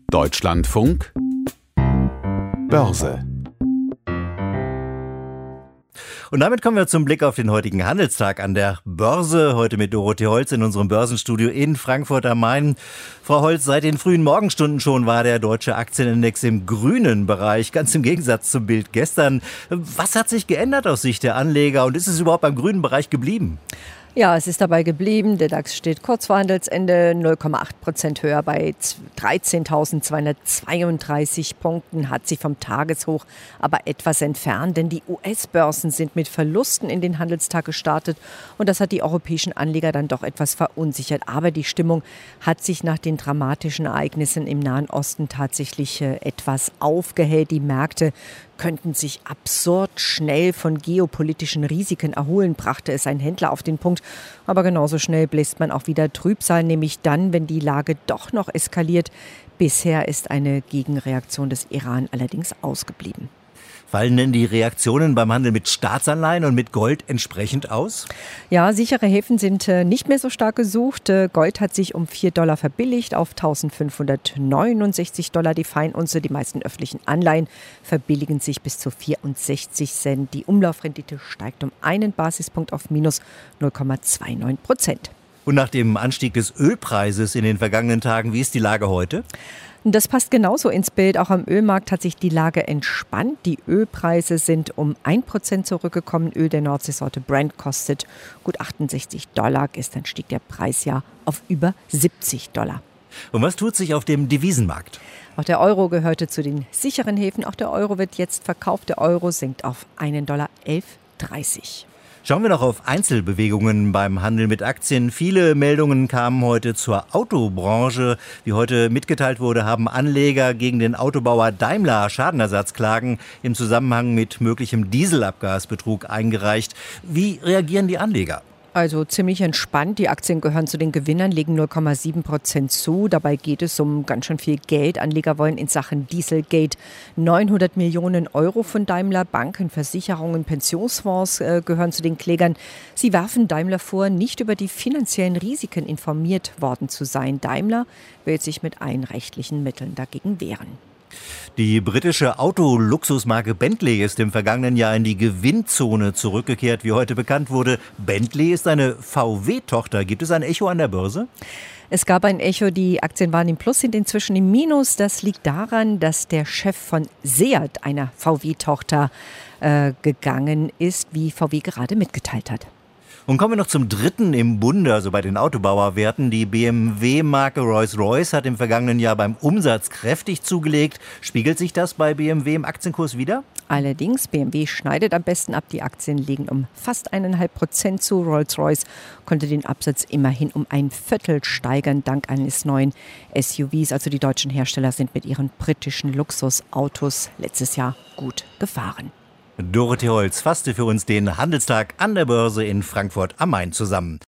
Deutschlandfunk Börse. Und damit kommen wir zum Blick auf den heutigen Handelstag an der Börse. Heute mit Dorothee Holz in unserem Börsenstudio in Frankfurt am Main. Frau Holz, seit den frühen Morgenstunden schon war der deutsche Aktienindex im grünen Bereich, ganz im Gegensatz zum Bild gestern. Was hat sich geändert aus Sicht der Anleger und ist es überhaupt beim grünen Bereich geblieben? Ja, es ist dabei geblieben. Der DAX steht kurz vor Handelsende 0,8% höher bei 13.232 Punkten, hat sich vom Tageshoch aber etwas entfernt, denn die US-Börsen sind mit Verlusten in den Handelstag gestartet und das hat die europäischen Anleger dann doch etwas verunsichert. Aber die Stimmung hat sich nach den dramatischen Ereignissen im Nahen Osten tatsächlich etwas aufgehellt. Die Märkte könnten sich absurd schnell von geopolitischen Risiken erholen, brachte es ein Händler auf den Punkt. Aber genauso schnell bläst man auch wieder Trübsal, nämlich dann, wenn die Lage doch noch eskaliert. Bisher ist eine Gegenreaktion des Iran allerdings ausgeblieben. Fallen denn die Reaktionen beim Handel mit Staatsanleihen und mit Gold entsprechend aus? Ja, sichere Häfen sind nicht mehr so stark gesucht. Gold hat sich um $4 verbilligt auf $1.569 die Feinunze. Die meisten öffentlichen Anleihen verbilligen sich bis zu 64 Cent. Die Umlaufrendite steigt um einen Basispunkt auf minus 0,29%. Und nach dem Anstieg des Ölpreises in den vergangenen Tagen, wie ist die Lage heute? Das passt genauso ins Bild. Auch am Ölmarkt hat sich die Lage entspannt. Die Ölpreise sind um 1% zurückgekommen. Öl der Nordseesorte Brent kostet gut $68. Gestern stieg der Preis ja auf über $70. Und was tut sich auf dem Devisenmarkt? Auch der Euro gehörte zu den sicheren Häfen. Auch der Euro wird jetzt verkauft. Der Euro sinkt auf $1,1130. Schauen wir noch auf Einzelbewegungen beim Handel mit Aktien. Viele Meldungen kamen heute zur Autobranche. Wie heute mitgeteilt wurde, haben Anleger gegen den Autobauer Daimler Schadenersatzklagen im Zusammenhang mit möglichem Dieselabgasbetrug eingereicht. Wie reagieren die Anleger? Also ziemlich entspannt. Die Aktien gehören zu den Gewinnern, legen 0,7% zu. Dabei geht es um ganz schön viel Geld. Anleger wollen in Sachen Dieselgate 900 Millionen Euro von Daimler. Banken, Versicherungen, Pensionsfonds gehören zu den Klägern. Sie werfen Daimler vor, nicht über die finanziellen Risiken informiert worden zu sein. Daimler will sich mit allen rechtlichen Mitteln dagegen wehren. Die britische Autoluxusmarke Bentley ist im vergangenen Jahr in die Gewinnzone zurückgekehrt, wie heute bekannt wurde. Bentley ist eine VW-Tochter. Gibt es ein Echo an der Börse? Es gab ein Echo, die Aktien waren im Plus, sind inzwischen im Minus. Das liegt daran, dass der Chef von Seat, einer VW-Tochter, gegangen ist, wie VW gerade mitgeteilt hat. Und kommen wir noch zum dritten im Bunde, also bei den Autobauerwerten. Die BMW-Marke Rolls-Royce hat im vergangenen Jahr beim Umsatz kräftig zugelegt. Spiegelt sich das bei BMW im Aktienkurs wider? Allerdings, BMW schneidet am besten ab. Die Aktien liegen um fast 1,5% zu. Rolls-Royce konnte den Absatz immerhin um ein Viertel steigern, dank eines neuen SUVs. Also die deutschen Hersteller sind mit ihren britischen Luxusautos letztes Jahr gut gefahren. Dorothee Holz fasste für uns den Handelstag an der Börse in Frankfurt am Main zusammen.